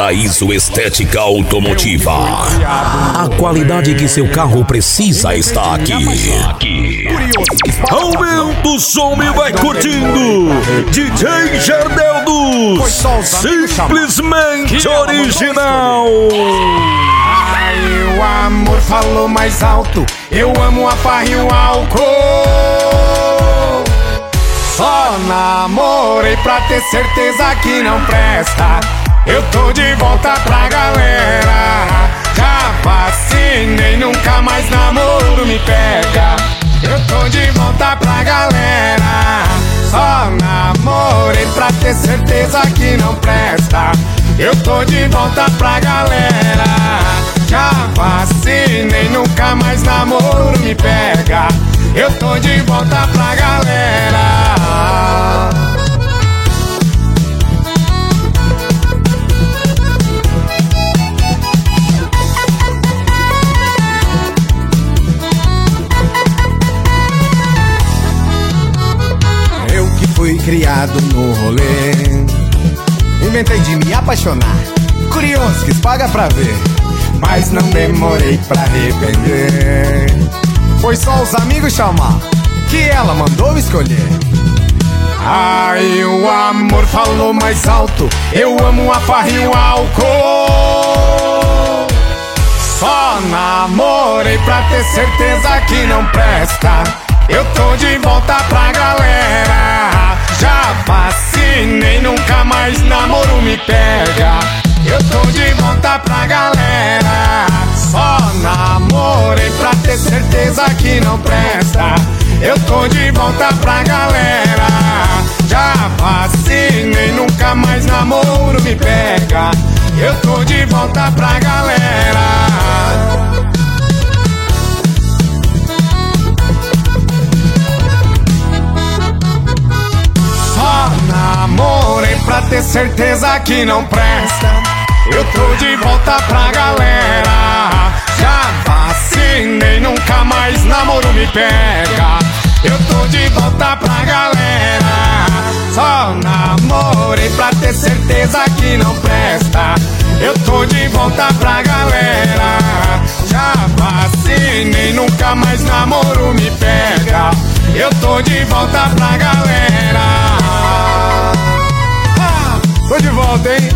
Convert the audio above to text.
Paraíso Estética Automotiva. A qualidade que seu carro precisa está aqui. Aumenta o som e vai curtindo DJ Jardeldo, simplesmente original. Ai, o amor falou mais alto, eu amo a farra e o álcool. Só namorei pra ter certeza que não presta. Eu tô de volta pra galera. Já vacinei, nunca mais namoro me pega. Eu tô de volta pra galera. Só namorei pra ter certeza que não presta. Eu tô de volta pra galera. Já vacinei, nunca mais namoro me pega. Eu tô de volta pra galera. Eu que fui criado no rolê, inventei de me apaixonar. Curioso, quis pagar pra ver, mas não demorei pra arrepender. Foi só os amigos chamar, que ela mandou escolher. Ai, o amor falou mais alto, eu amo a farra e o álcool. Só namorei pra ter certeza que não presta. Eu tô de volta pra galera. Já vacinei, nunca mais namoro me pega. Eu tô de volta pra galera. Só namorei pra ter certeza que não presta. Eu tô de volta pra galera. Já vacinei, nunca mais namoro me pega. Eu tô de volta pra galera. Só namorei pra ter certeza que não presta. Eu tô de volta pra galera. Já vacinei, nunca mais namoro me pega. Eu tô de volta pra galera. Só namorei pra ter certeza que não presta. Eu tô de volta pra galera. Já vacinei, nunca mais namoro me pega. Eu tô de volta pra galera. Tô de volta, hein?